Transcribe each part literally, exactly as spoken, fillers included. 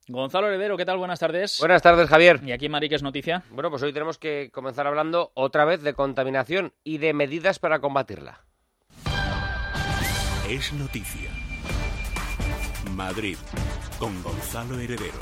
Gonzalo Heredero, ¿qué tal? Buenas tardes. Buenas tardes, Javier. ¿Y aquí en Madrid qué es noticia? Bueno, pues hoy tenemos que comenzar hablando otra vez de contaminación y de medidas para combatirla. Es noticia. Madrid, con Gonzalo Heredero.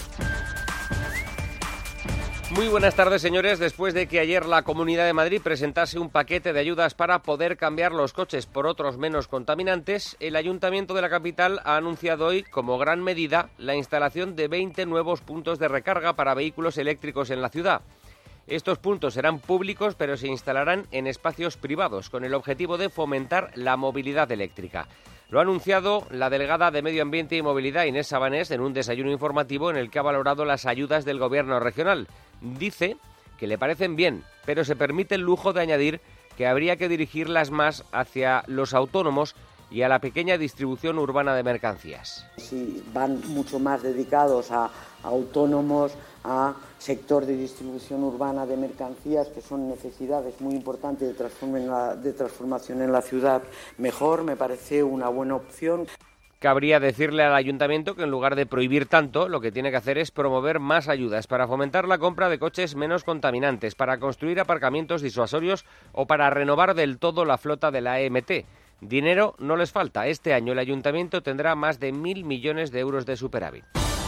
Muy buenas tardes, señores. Después de que ayer la Comunidad de Madrid presentase un paquete de ayudas para poder cambiar los coches por otros menos contaminantes, el Ayuntamiento de la capital ha anunciado hoy, como gran medida, la instalación de veinte nuevos puntos de recarga para vehículos eléctricos en la ciudad. Estos puntos serán públicos, pero se instalarán en espacios privados, con el objetivo de fomentar la movilidad eléctrica. Lo ha anunciado la delegada de Medio Ambiente y Movilidad, Inés Sabanés, en un desayuno informativo en el que ha valorado las ayudas del Gobierno regional. Dice que le parecen bien, pero se permite el lujo de añadir que habría que dirigirlas más hacia los autónomos y a la pequeña distribución urbana de mercancías. Si van mucho más dedicados a autónomos, a sector de distribución urbana de mercancías, que son necesidades muy importantes de, transforma, de transformación en la ciudad, mejor, me parece una buena opción. Cabría decirle al ayuntamiento que en lugar de prohibir tanto, lo que tiene que hacer es promover más ayudas para fomentar la compra de coches menos contaminantes, para construir aparcamientos disuasorios o para renovar del todo la flota de la E M T. Dinero no les falta. Este año el ayuntamiento tendrá más de mil millones de euros de superávit.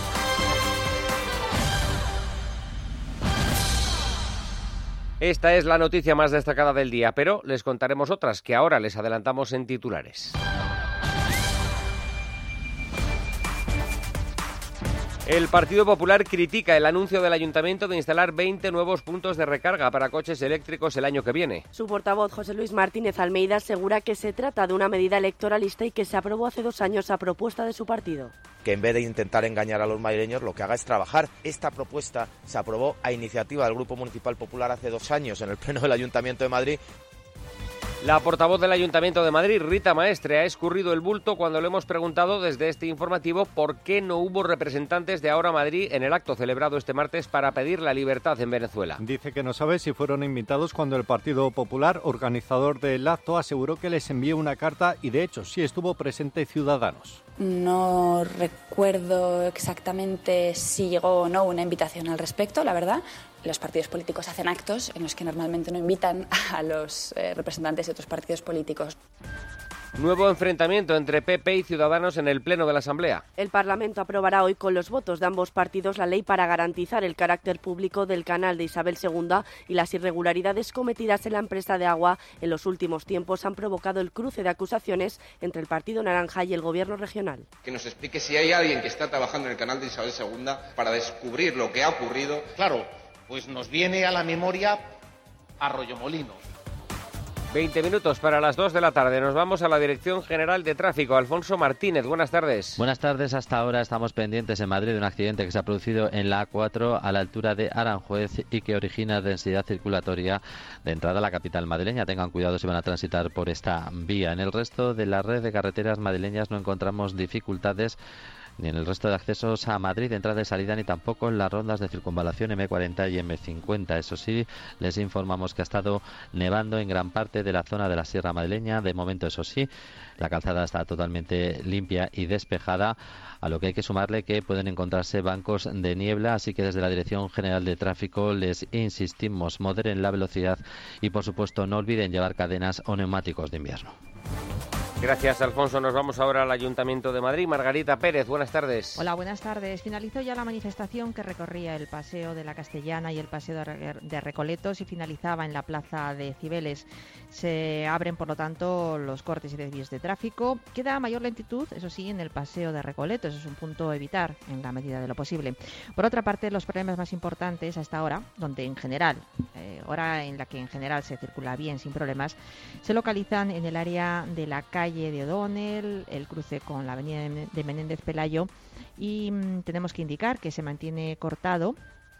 Esta es la noticia más destacada del día, pero les contaremos otras que ahora les adelantamos en titulares. El Partido Popular critica el anuncio del Ayuntamiento de instalar veinte nuevos puntos de recarga para coches eléctricos el año que viene. Su portavoz, José Luis Martínez Almeida, asegura que se trata de una medida electoralista y que se aprobó hace dos años a propuesta de su partido. Que en vez de intentar engañar a los madrileños, lo que haga es trabajar. Esta propuesta se aprobó a iniciativa del Grupo Municipal Popular hace dos años en el Pleno del Ayuntamiento de Madrid. La portavoz del Ayuntamiento de Madrid, Rita Maestre, ha escurrido el bulto cuando le hemos preguntado desde este informativo por qué no hubo representantes de Ahora Madrid en el acto celebrado este martes para pedir la libertad en Venezuela. Dice que no sabe si fueron invitados cuando el Partido Popular, organizador del acto, aseguró que les envió una carta y de hecho sí estuvo presente Ciudadanos. No recuerdo exactamente si llegó o no una invitación al respecto, la verdad. Los partidos políticos hacen actos en los que normalmente no invitan a los eh, representantes de otros partidos políticos. Nuevo enfrentamiento entre P P y Ciudadanos en el Pleno de la Asamblea. El Parlamento aprobará hoy con los votos de ambos partidos la ley para garantizar el carácter público del canal de Isabel segunda y las irregularidades cometidas en la empresa de agua en los últimos tiempos han provocado el cruce de acusaciones entre el Partido Naranja y el Gobierno regional. Que nos explique si hay alguien que está trabajando en el canal de Isabel segunda para descubrir lo que ha ocurrido. Claro, pues nos viene a la memoria Arroyomolinos. veinte minutos para las dos de la tarde. Nos vamos a la Dirección General de Tráfico. Alfonso Martínez, buenas tardes. Buenas tardes. Hasta ahora estamos pendientes en Madrid de un accidente que se ha producido en la A cuatro a la altura de Aranjuez y que origina densidad circulatoria de entrada a la capital madrileña. Tengan cuidado si van a transitar por esta vía. En el resto de la red de carreteras madrileñas no encontramos dificultades ni en el resto de accesos a Madrid, entrada y salida, ni tampoco en las rondas de circunvalación eme cuarenta y eme cincuenta. Eso sí, les informamos que ha estado nevando en gran parte de la zona de la Sierra Madrileña. De momento, eso sí, la calzada está totalmente limpia y despejada, a lo que hay que sumarle que pueden encontrarse bancos de niebla, así que desde la Dirección General de Tráfico les insistimos, moderen la velocidad y, por supuesto, no olviden llevar cadenas o neumáticos de invierno. Gracias, Alfonso. Nos vamos ahora al Ayuntamiento de Madrid. Margarita Pérez, buenas tardes. Hola, buenas tardes. Finalizó ya la manifestación que recorría el Paseo de la Castellana y el Paseo de Recoletos y finalizaba en la Plaza de Cibeles. Se abren, por lo tanto, los cortes y desvíos de tráfico. Queda mayor lentitud, eso sí, en el Paseo de Recoletos. Es un punto a evitar en la medida de lo posible. Por otra parte, los problemas más importantes hasta ahora, donde en general, eh, hora en la que en general se circula bien, sin problemas, se localizan en el área de la calle de O'Donnell, el cruce con la avenida de Menéndez Pelayo, y mmm, tenemos que indicar que se mantiene cortado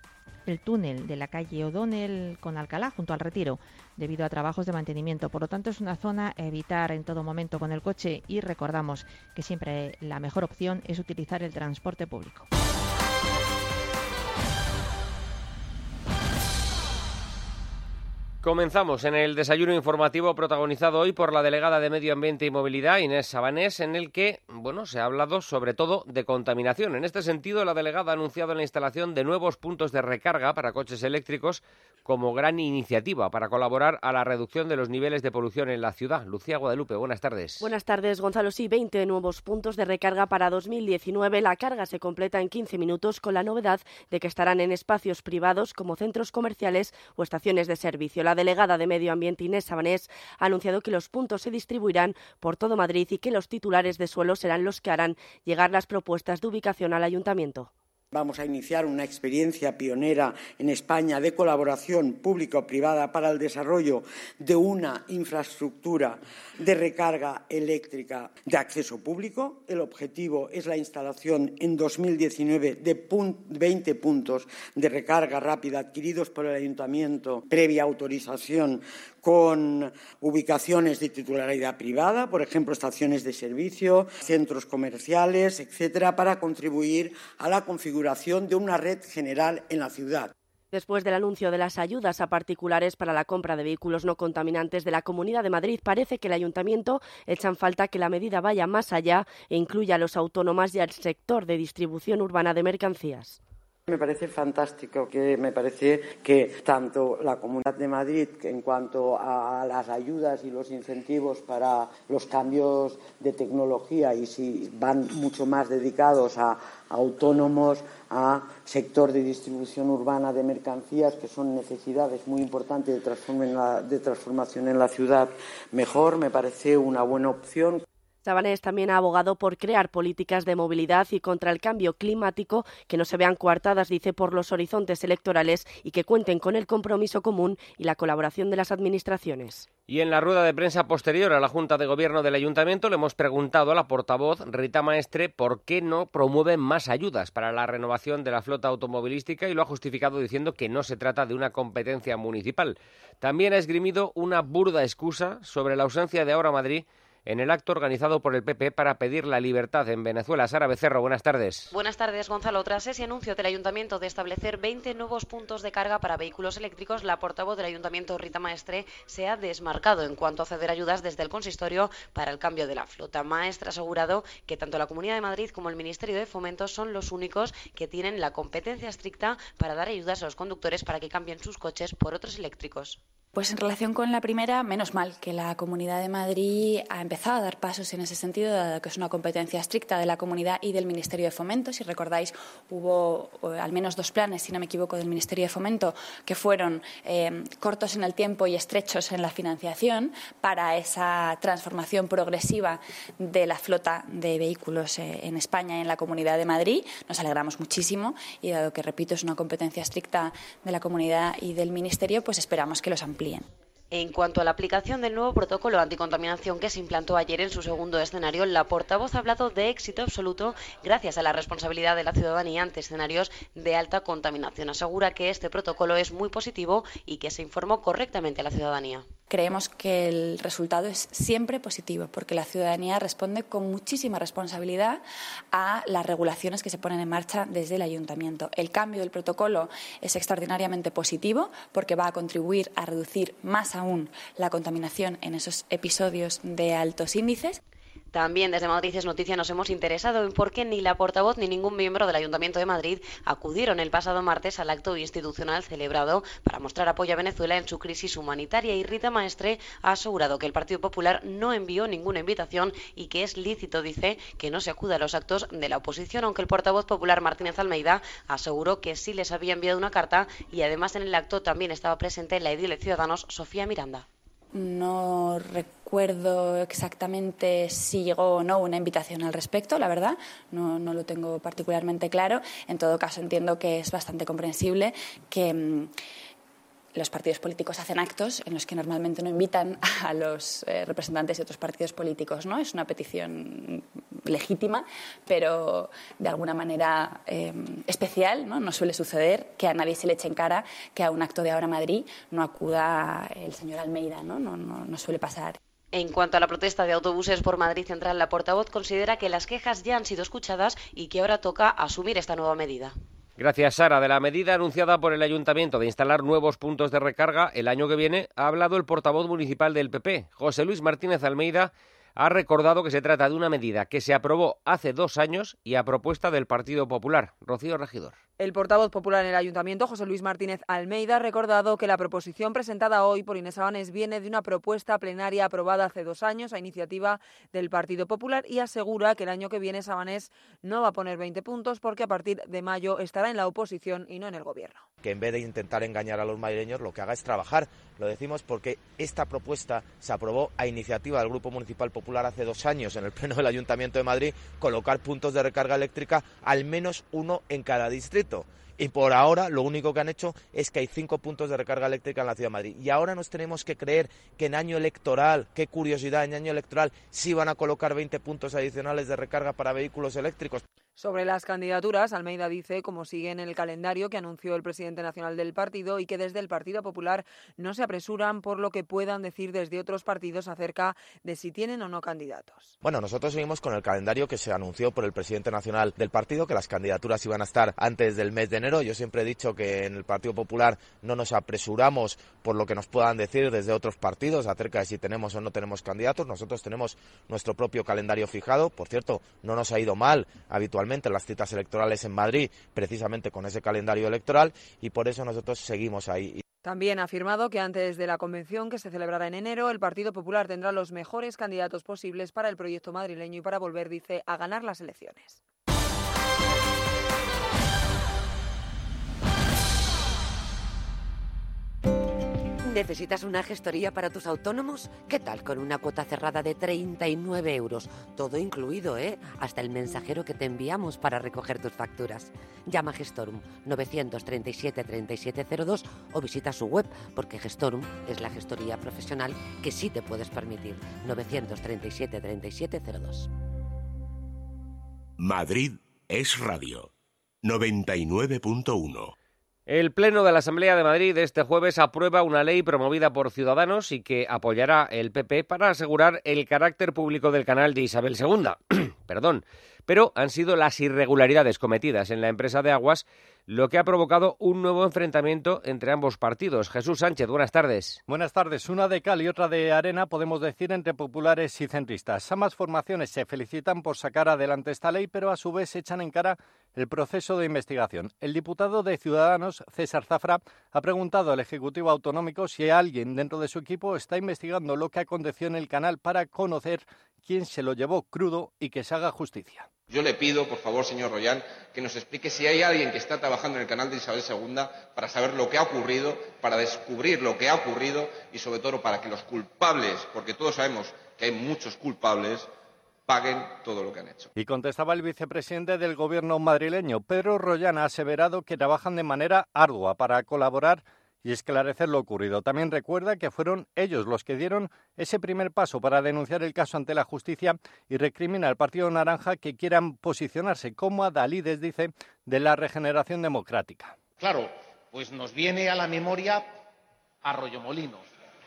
el túnel de la calle O'Donnell con Alcalá junto al Retiro debido a trabajos de mantenimiento. Por lo tanto, es una zona a evitar en todo momento con el coche y recordamos que siempre la mejor opción es utilizar el transporte público. Comenzamos en el desayuno informativo protagonizado hoy por la delegada de Medio Ambiente y Movilidad, Inés Sabanés, en el que, bueno, se ha hablado sobre todo de contaminación. En este sentido, la delegada ha anunciado la instalación de nuevos puntos de recarga para coches eléctricos como gran iniciativa para colaborar a la reducción de los niveles de polución en la ciudad. Lucía Guadalupe, buenas tardes. Buenas tardes, Gonzalo. Sí, veinte nuevos puntos de recarga para dos mil diecinueve. La carga se completa en quince minutos con la novedad de que estarán en espacios privados como centros comerciales o estaciones de servicio. La delegada de Medio Ambiente, Inés Sabanés, ha anunciado que los puntos se distribuirán por todo Madrid y que los titulares de suelo serán los que harán llegar las propuestas de ubicación al Ayuntamiento. Vamos a iniciar una experiencia pionera en España de colaboración público-privada para el desarrollo de una infraestructura de recarga eléctrica de acceso público. El objetivo es la instalación en dos mil diecinueve de veinte puntos de recarga rápida adquiridos por el Ayuntamiento previa autorización con ubicaciones de titularidad privada, por ejemplo, estaciones de servicio, centros comerciales, etcétera, para contribuir a la configuración de una red general en la ciudad. Después del anuncio de las ayudas a particulares para la compra de vehículos no contaminantes de la Comunidad de Madrid, parece que el Ayuntamiento echa en falta que la medida vaya más allá e incluya a los autónomos y al sector de distribución urbana de mercancías. Me parece fantástico, que me parece que tanto la Comunidad de Madrid, en cuanto a las ayudas y los incentivos para los cambios de tecnología, y si van mucho más dedicados a autónomos, a sector de distribución urbana de mercancías, que son necesidades muy importantes de, de transformación en la ciudad, mejor, me parece una buena opción. Sabanés también ha abogado por crear políticas de movilidad y contra el cambio climático que no se vean coartadas, dice, por los horizontes electorales y que cuenten con el compromiso común y la colaboración de las administraciones. Y en la rueda de prensa posterior a la Junta de Gobierno del Ayuntamiento le hemos preguntado a la portavoz Rita Maestre por qué no promueven más ayudas para la renovación de la flota automovilística y lo ha justificado diciendo que no se trata de una competencia municipal. También ha esgrimido una burda excusa sobre la ausencia de Ahora Madrid en el acto organizado por el P P para pedir la libertad en Venezuela. Sara Becerro, buenas tardes. Buenas tardes, Gonzalo. Tras ese anuncio del Ayuntamiento de establecer veinte nuevos puntos de carga para vehículos eléctricos, la portavoz del Ayuntamiento, Rita Maestre, se ha desmarcado en cuanto a ceder ayudas desde el consistorio para el cambio de la flota. Maestre ha asegurado que tanto la Comunidad de Madrid como el Ministerio de Fomento son los únicos que tienen la competencia estricta para dar ayudas a los conductores para que cambien sus coches por otros eléctricos. Pues en relación con la primera, menos mal que la Comunidad de Madrid ha empezado a dar pasos en ese sentido, dado que es una competencia estricta de la Comunidad y del Ministerio de Fomento. Si recordáis, hubo al menos dos planes, si no me equivoco, del Ministerio de Fomento que fueron eh, cortos en el tiempo y estrechos en la financiación para esa transformación progresiva de la flota de vehículos eh, en España y en la Comunidad de Madrid. Nos alegramos muchísimo y, dado que, repito, es una competencia estricta de la Comunidad y del Ministerio, pues esperamos que los amplíen. En cuanto a la aplicación del nuevo protocolo anticontaminación que se implantó ayer en su segundo escenario, la portavoz ha hablado de éxito absoluto gracias a la responsabilidad de la ciudadanía ante escenarios de alta contaminación. Asegura que este protocolo es muy positivo y que se informó correctamente a la ciudadanía. Creemos que el resultado es siempre positivo, porque la ciudadanía responde con muchísima responsabilidad a las regulaciones que se ponen en marcha desde el Ayuntamiento. El cambio del protocolo es extraordinariamente positivo porque va a contribuir a reducir más aún la contaminación en esos episodios de altos índices. También desde Madrid es Noticia nos hemos interesado en por qué ni la portavoz ni ningún miembro del Ayuntamiento de Madrid acudieron el pasado martes al acto institucional celebrado para mostrar apoyo a Venezuela en su crisis humanitaria, y Rita Maestre ha asegurado que el Partido Popular no envió ninguna invitación y que es lícito, dice, que no se acuda a los actos de la oposición, aunque el portavoz popular Martínez Almeida aseguró que sí les había enviado una carta y además en el acto también estaba presente la edil de Ciudadanos, Sofía Miranda. No recuerdo exactamente si llegó o no una invitación al respecto, la verdad, no, no lo tengo particularmente claro. En todo caso, entiendo que es bastante comprensible que mmm, los partidos políticos hacen actos en los que normalmente no invitan a los eh, representantes de otros partidos políticos, ¿no? Es una petición legítima, pero de alguna manera eh, especial, ¿no? No suele suceder que a nadie se le eche en cara que a un acto de Ahora Madrid no acuda el señor Almeida, ¿no? No, no, no suele pasar. En cuanto a la protesta de autobuses por Madrid Central, la portavoz considera que las quejas ya han sido escuchadas y que ahora toca asumir esta nueva medida. Gracias, Sara. De la medida anunciada por el Ayuntamiento de instalar nuevos puntos de recarga el año que viene, ha hablado el portavoz municipal del P P, José Luis Martínez Almeida. Ha recordado que se trata de una medida que se aprobó hace dos años y a propuesta del Partido Popular. Rocío Regidor. El portavoz popular en el Ayuntamiento, José Luis Martínez Almeida, ha recordado que la proposición presentada hoy por Inés Abanés viene de una propuesta plenaria aprobada hace dos años a iniciativa del Partido Popular y asegura que el año que viene Abanés no va a poner veinte puntos porque a partir de mayo estará en la oposición y no en el Gobierno. Que en vez de intentar engañar a los madrileños, lo que haga es trabajar. Lo decimos porque esta propuesta se aprobó a iniciativa del Grupo Municipal Popular hace dos años en el Pleno del Ayuntamiento de Madrid, colocar puntos de recarga eléctrica, al menos uno en cada distrito. Y por ahora lo único que han hecho es que hay cinco puntos de recarga eléctrica en la Ciudad de Madrid. Y ahora nos tenemos que creer que en año electoral, qué curiosidad, en año electoral sí van a colocar veinte puntos adicionales de recarga para vehículos eléctricos. Sobre las candidaturas, Almeida dice, como sigue en el calendario que anunció el presidente nacional del partido y que desde el Partido Popular no se apresuran por lo que puedan decir desde otros partidos acerca de si tienen o no candidatos. Bueno, nosotros seguimos con el calendario que se anunció por el presidente nacional del partido, que las candidaturas iban a estar antes del mes de enero. Yo siempre he dicho que en el Partido Popular no nos apresuramos por lo que nos puedan decir desde otros partidos acerca de si tenemos o no tenemos candidatos. Nosotros tenemos nuestro propio calendario fijado. Por cierto, no nos ha ido mal habitualmente en las citas electorales en Madrid, precisamente con ese calendario electoral, y por eso nosotros seguimos ahí. También ha afirmado que antes de la convención que se celebrará en enero, el Partido Popular tendrá los mejores candidatos posibles para el proyecto madrileño y para volver, dice, a ganar las elecciones. ¿Necesitas una gestoría para tus autónomos? ¿Qué tal con una cuota cerrada de treinta y nueve euros? Todo incluido, ¿eh? Hasta el mensajero que te enviamos para recoger tus facturas. Llama a Gestorum novecientos treinta y siete treinta y siete cero dos o visita su web, porque Gestorum es la gestoría profesional que sí te puedes permitir. novecientos treinta y siete treinta y siete cero dos. Madrid es radio. noventa y nueve punto uno. El Pleno de la Asamblea de Madrid este jueves aprueba una ley promovida por Ciudadanos y que apoyará el P P para asegurar el carácter público del canal de Isabel segunda. Perdón. Pero han sido las irregularidades cometidas en la empresa de aguas lo que ha provocado un nuevo enfrentamiento entre ambos partidos. Jesús Sánchez, buenas tardes. Buenas tardes. Una de cal y otra de arena, podemos decir, entre populares y centristas. Ambas formaciones se felicitan por sacar adelante esta ley, pero a su vez echan en cara el proceso de investigación. El diputado de Ciudadanos, César Zafra, ha preguntado al Ejecutivo Autonómico si alguien dentro de su equipo está investigando lo que aconteció en el canal para conocer quién se lo llevó crudo y que se haga justicia. Yo le pido, por favor, señor Royán, que nos explique si hay alguien que está trabajando en el canal de Isabel segunda para saber lo que ha ocurrido, para descubrir lo que ha ocurrido y, sobre todo, para que los culpables, porque todos sabemos que hay muchos culpables, paguen todo lo que han hecho. Y contestaba el vicepresidente del Gobierno madrileño. Pedro Royán ha aseverado que trabajan de manera ardua para colaborar y esclarecer lo ocurrido. También recuerda que fueron ellos los que dieron ese primer paso para denunciar el caso ante la justicia y recrimina al Partido Naranja que quieran posicionarse como adalides, dice, de la regeneración democrática. Claro, pues nos viene a la memoria Arroyomolinos.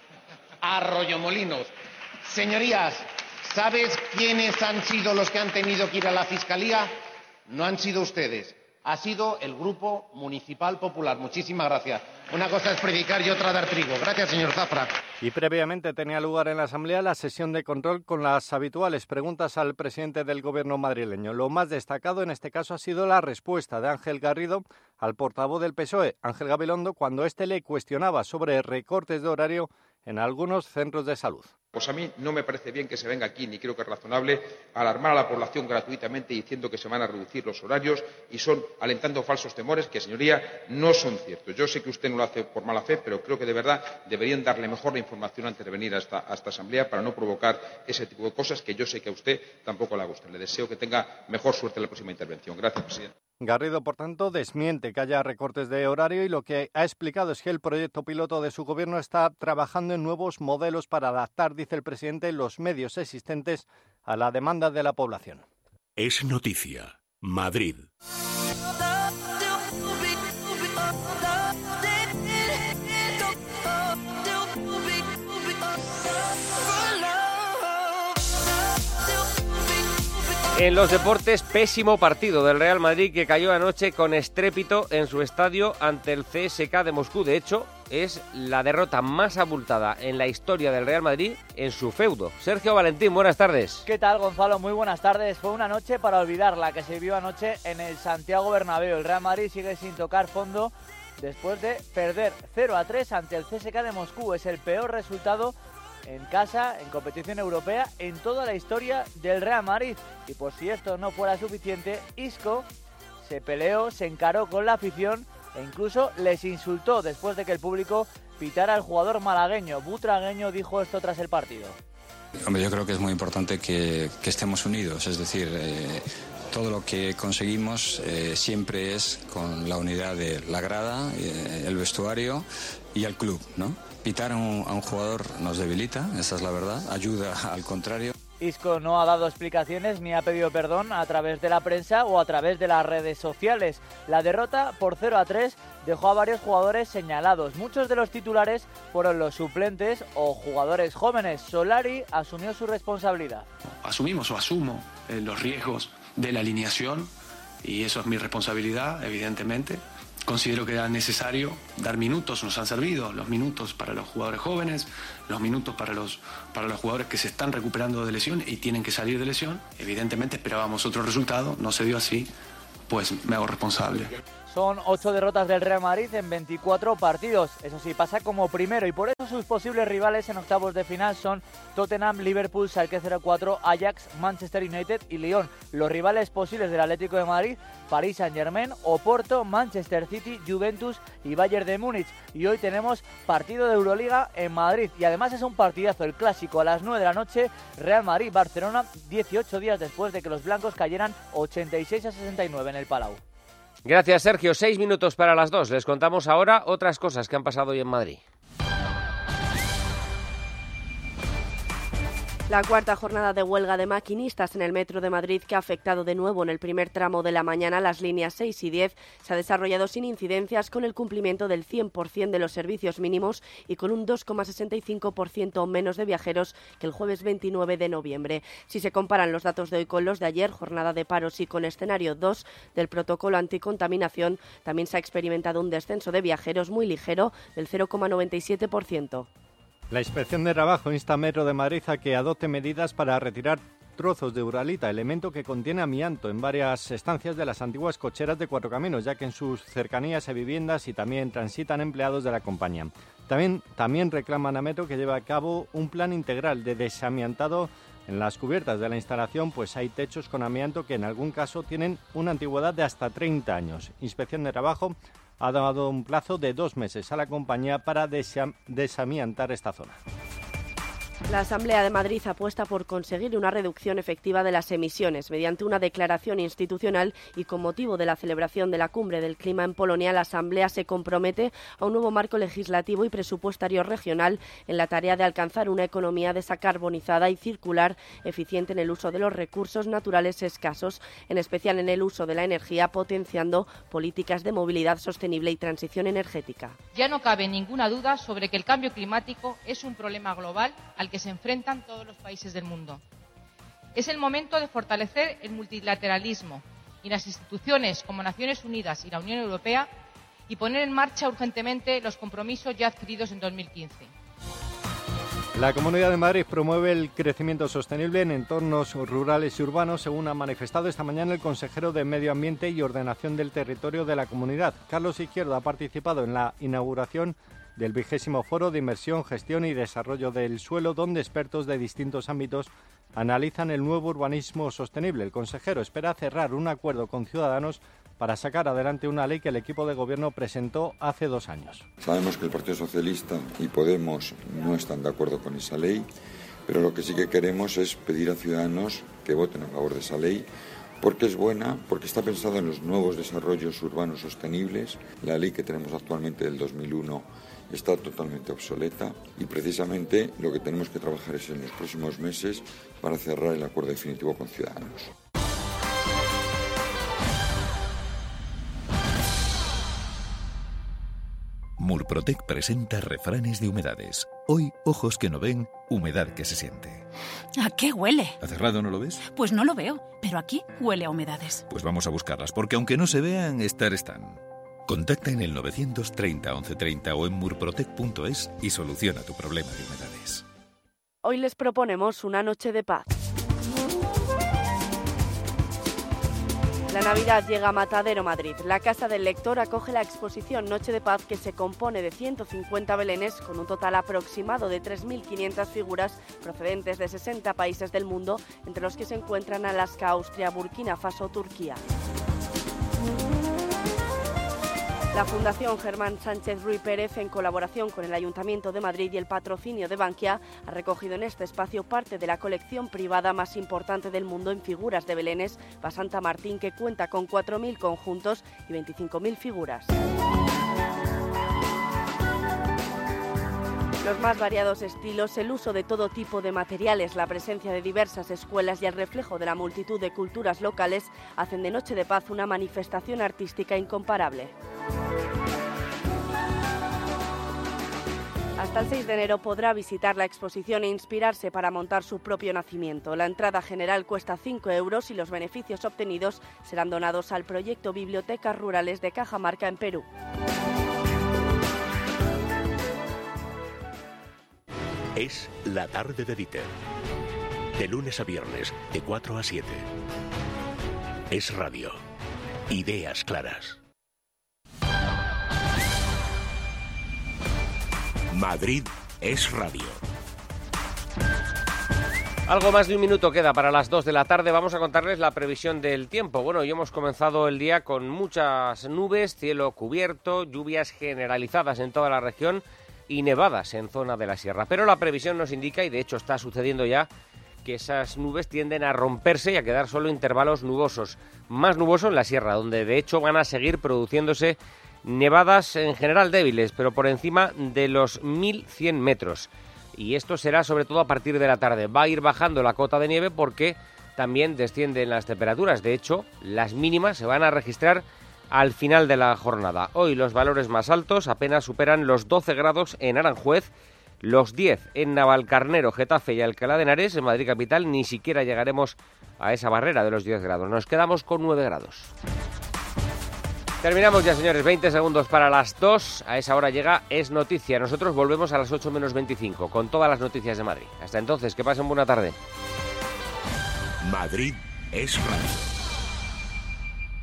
Arroyomolinos. Señorías, ¿sabes quiénes han sido los que han tenido que ir a la Fiscalía? No han sido ustedes. Ha sido el Grupo Municipal Popular. Muchísimas gracias. Una cosa es predicar y otra dar trigo. Gracias, señor Zafra. Y previamente tenía lugar en la Asamblea la sesión de control con las habituales preguntas al presidente del Gobierno madrileño. Lo más destacado en este caso ha sido la respuesta de Ángel Garrido al portavoz del P S O E, Ángel Gabilondo, cuando éste le cuestionaba sobre recortes de horario en algunos centros de salud. Pues a mí no me parece bien que se venga aquí, ni creo que es razonable, alarmar a la población gratuitamente diciendo que se van a reducir los horarios y son alentando falsos temores que, señoría, no son ciertos. Yo sé que usted no lo hace por mala fe, pero creo que de verdad deberían darle mejor la información antes de venir a esta, a esta asamblea para no provocar ese tipo de cosas que yo sé que a usted tampoco le gusta. Le deseo que tenga mejor suerte en la próxima intervención. Gracias, presidente. Garrido, por tanto, desmiente que haya recortes de horario y lo que ha explicado es que el proyecto piloto de su gobierno está trabajando en nuevos modelos para adaptar, dice el presidente, los medios existentes a la demanda de la población. Es noticia. Madrid. En los deportes, pésimo partido del Real Madrid que cayó anoche con estrépito en su estadio ante el C S K de Moscú. De hecho, es la derrota más abultada en la historia del Real Madrid en su feudo. Sergio Valentín, buenas tardes. ¿Qué tal, Gonzalo? Muy buenas tardes. Fue una noche para olvidar la que se vivió anoche en el Santiago Bernabéu. El Real Madrid sigue sin tocar fondo después de perder cero a tres ante el C S K de Moscú. Es el peor resultado en casa, en competición europea, en toda la historia del Real Madrid. Y por si esto no fuera suficiente, Isco se peleó, se encaró con la afición e incluso les insultó después de que el público pitara al jugador malagueño. Butragueño dijo esto tras el partido. Hombre, yo creo que es muy importante que, que estemos unidos, es decir, eh, todo lo que conseguimos eh, siempre es con la unidad de la grada, eh, el vestuario y el club, ¿no? Pitar a un, a un jugador nos debilita, esa es la verdad, ayuda al contrario. Isco no ha dado explicaciones ni ha pedido perdón a través de la prensa o a través de las redes sociales. La derrota por cero a tres dejó a varios jugadores señalados. Muchos de los titulares fueron los suplentes o jugadores jóvenes. Solari asumió su responsabilidad. Asumimos o asumo eh, los riesgos de la alineación y eso es mi responsabilidad, evidentemente. Considero que era necesario dar minutos, nos han servido los minutos para los jugadores jóvenes, los minutos para los, para los jugadores que se están recuperando de lesión y tienen que salir de lesión. Evidentemente esperábamos otro resultado, no se dio así, pues me hago responsable. Son ocho derrotas del Real Madrid en veinticuatro partidos. Eso sí, pasa como primero y por eso sus posibles rivales en octavos de final son Tottenham, Liverpool, Schalke cero cuatro, Ajax, Manchester United y Lyon. Los rivales posibles del Atlético de Madrid, Paris Saint-Germain, Oporto, Manchester City, Juventus y Bayern de Múnich. Y hoy tenemos partido de Euroliga en Madrid y además es un partidazo, el clásico a las nueve de la noche, Real Madrid-Barcelona, dieciocho días después de que los blancos cayeran ochenta y seis a sesenta y nueve en el Palau. Gracias, Sergio. Seis minutos para las dos. Les contamos ahora otras cosas que han pasado hoy en Madrid. La cuarta jornada de huelga de maquinistas en el Metro de Madrid, que ha afectado de nuevo en el primer tramo de la mañana las líneas seis y diez, se ha desarrollado sin incidencias, con el cumplimiento del cien por ciento de los servicios mínimos y con un dos coma sesenta y cinco por ciento menos de viajeros que el jueves veintinueve de noviembre. Si se comparan los datos de hoy con los de ayer, jornada de paros y con escenario dos del protocolo anticontaminación, también se ha experimentado un descenso de viajeros muy ligero del cero coma noventa y siete por ciento. La Inspección de Trabajo insta a Metro de Madrid a que adopte medidas para retirar trozos de uralita, elemento que contiene amianto, en varias estancias de las antiguas cocheras de Cuatro Caminos, ya que en sus cercanías hay viviendas y también transitan empleados de la compañía. También, también reclaman a Metro que lleve a cabo un plan integral de desamiantado en las cubiertas de la instalación, pues hay techos con amianto que en algún caso tienen una antigüedad de hasta treinta años. Inspección de Trabajo ha dado un plazo de dos meses a la compañía para desam- desamiantar esta zona. La Asamblea de Madrid apuesta por conseguir una reducción efectiva de las emisiones mediante una declaración institucional y con motivo de la celebración de la Cumbre del Clima en Polonia. La Asamblea se compromete a un nuevo marco legislativo y presupuestario regional en la tarea de alcanzar una economía descarbonizada y circular, eficiente en el uso de los recursos naturales escasos, en especial en el uso de la energía, potenciando políticas de movilidad sostenible y transición energética. Ya no cabe ninguna duda sobre que el cambio climático es un problema global al que se enfrentan todos los países del mundo. Es el momento de fortalecer el multilateralismo y las instituciones como Naciones Unidas y la Unión Europea y poner en marcha urgentemente los compromisos ya adquiridos en dos mil quince. La Comunidad de Madrid promueve el crecimiento sostenible en entornos rurales y urbanos, según ha manifestado esta mañana el consejero de Medio Ambiente y Ordenación del Territorio de la comunidad. Carlos Izquierdo ha participado en la inauguración del vigésimo Foro de Inversión, Gestión y Desarrollo del Suelo, donde expertos de distintos ámbitos analizan el nuevo urbanismo sostenible. El consejero espera cerrar un acuerdo con Ciudadanos para sacar adelante una ley que el equipo de gobierno presentó hace dos años. Sabemos que el Partido Socialista y Podemos no están de acuerdo con esa ley, pero lo que sí que queremos es pedir a Ciudadanos que voten a favor de esa ley, porque es buena, porque está pensada en los nuevos desarrollos urbanos sostenibles. La ley que tenemos actualmente del dos mil uno está totalmente obsoleta y precisamente lo que tenemos que trabajar es en los próximos meses para cerrar el acuerdo definitivo con Ciudadanos. Murprotec presenta refranes de humedades. Hoy, ojos que no ven, humedad que se siente. ¿A qué huele? ¿A cerrado no lo ves? Pues no lo veo, pero aquí huele a humedades. Pues vamos a buscarlas, porque aunque no se vean, estar están. Contacta en el novecientos treinta once treinta o en murprotec punto es y soluciona tu problema de humedades. Hoy les proponemos una noche de paz. La Navidad llega a Matadero, Madrid. La Casa del Lector acoge la exposición Noche de Paz, que se compone de ciento cincuenta belenes con un total aproximado de tres mil quinientas figuras procedentes de sesenta países del mundo, entre los que se encuentran Alaska, Austria, Burkina Faso, Turquía. La Fundación Germán Sánchez Ruy Pérez, en colaboración con el Ayuntamiento de Madrid y el patrocinio de Bankia, ha recogido en este espacio parte de la colección privada más importante del mundo en figuras de belenes, Basanta Martín, que cuenta con cuatro mil conjuntos y veinticinco mil figuras. Los más variados estilos, el uso de todo tipo de materiales, la presencia de diversas escuelas y el reflejo de la multitud de culturas locales hacen de Noche de Paz una manifestación artística incomparable. Hasta el seis de enero podrá visitar la exposición e inspirarse para montar su propio nacimiento. La entrada general cuesta cinco euros y los beneficios obtenidos serán donados al proyecto Bibliotecas Rurales de Cajamarca en Perú. Es la tarde de Dieter. De lunes a viernes, de cuatro a siete. Es radio. Ideas claras. Madrid es radio. Algo más de un minuto queda para las dos de la tarde. Vamos a contarles la previsión del tiempo. Bueno, hoy hemos comenzado el día con muchas nubes, cielo cubierto, lluvias generalizadas en toda la región y nevadas en zona de la sierra. Pero la previsión nos indica, y de hecho está sucediendo ya, que esas nubes tienden a romperse y a quedar solo intervalos nubosos. Más nuboso en la sierra, donde de hecho van a seguir produciéndose nevadas en general débiles, pero por encima de los mil cien metros. Y esto será sobre todo a partir de la tarde. Va a ir bajando la cota de nieve porque también descienden las temperaturas. De hecho, las mínimas se van a registrar al final de la jornada. Hoy los valores más altos apenas superan los doce grados en Aranjuez, los diez en Navalcarnero, Getafe y Alcalá de Henares. En Madrid capital ni siquiera llegaremos a esa barrera de los diez grados. Nos quedamos con nueve grados. Terminamos ya, señores, veinte segundos para las dos. A esa hora llega Es Noticia. Nosotros volvemos a las ocho menos veinticinco con todas las noticias de Madrid. Hasta entonces, que pasen buena tarde. Madrid es radio.